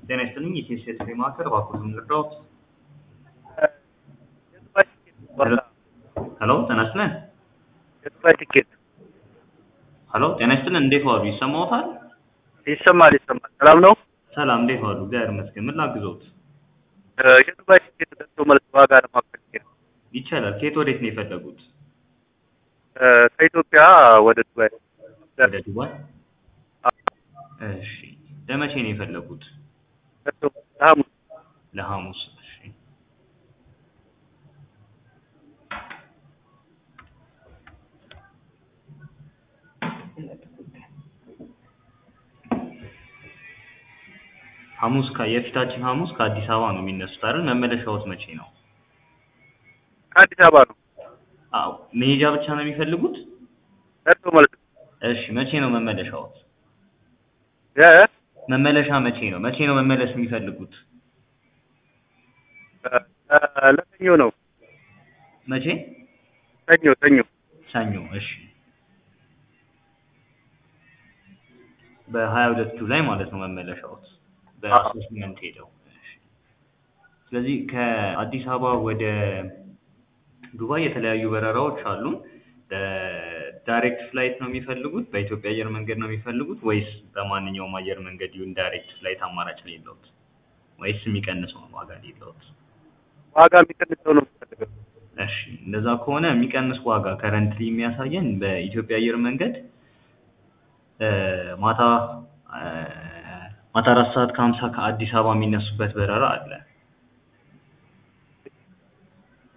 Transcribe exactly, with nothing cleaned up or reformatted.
ጤና ይስጥልኝ የኢቲኤስ ማዕከል እባክዎትን ልርዳዎት? የዱባይ ቲኬት ዋጋ ሄሎ ጤና ይስጥልን። የዱባይ ቲኬት ሄሎ ጤና ይስጥልን። እንዴት ዋሉ? ይሰማዎታል? ይሰማል ይሰማል። ሰላም ነው? ሰላም እንዴት ዋሉ? እግዚአብሔር ይመስገን። ምን ላግዞት? የዱባይ ቲኬት ደርሶ መልስ ዋጋ ለማወቅ ፈልጌ ነው። ይቻላል። ከየት ወዴት ነው የፈለጉት? ከኢትዮጵያ ወደ ዱባይ። ወደ ዱባይ? እሺ ለመቼ ነው የፈለጉት? ደርሶ ለሐሙስ ለሐሙስ። እሺ ሐሙስ የፊታችን ሐሙስ ከአዲስ አበባ ነው የሚነሱት አይደል? መመለሻዎት መቼ ነው? ከአዲስ አበባ ነው። አዎ መሄጃ ብቻ ነው የሚፈልጉት? ደርሶ መልስ። እሺ መቼ ነው መመለሻዎት? የ መመለሻ መቼ ነው? መቼ ነው መመለስ የሚፈልጉት? ለሰኞ ነው። መቼ? ሰኞ ሰኞ ሰኞ። እሺ በሀያ ሁለት ጁላይ ማለት ነው መመለሻዎት በአሶስመንት ሄደው። እሺ ስለዚህ ከአዲስ አበባ ወደ ዱባይ የተለያዩ በረራዎች አሉ። ዳይሬክት ፍላይት ነው የሚፈልጉት? በኢትዮጵያ አየር መንገድ ነው የሚፈልጉት ወይስ በማንኛውም አየር መንገድ ይሁን ዳይሬክት ፍላይት አማራጭ ነው የለውት? ወይስ የሚቀንሰውን ዋጋ ነው የለውት? ዋጋ የሚቀንሰው ነው የምፈልገው። እሺ እንደዛ ከሆነ የሚቀንስ ዋጋ ከረንትሊ የሚያሳየን በኢትዮጵያ አየር መንገድ ማታ ማታ አራት ሰዓት ከሀምሳ ከአዲስ አበባ የሚነሱበት በረራ አለ።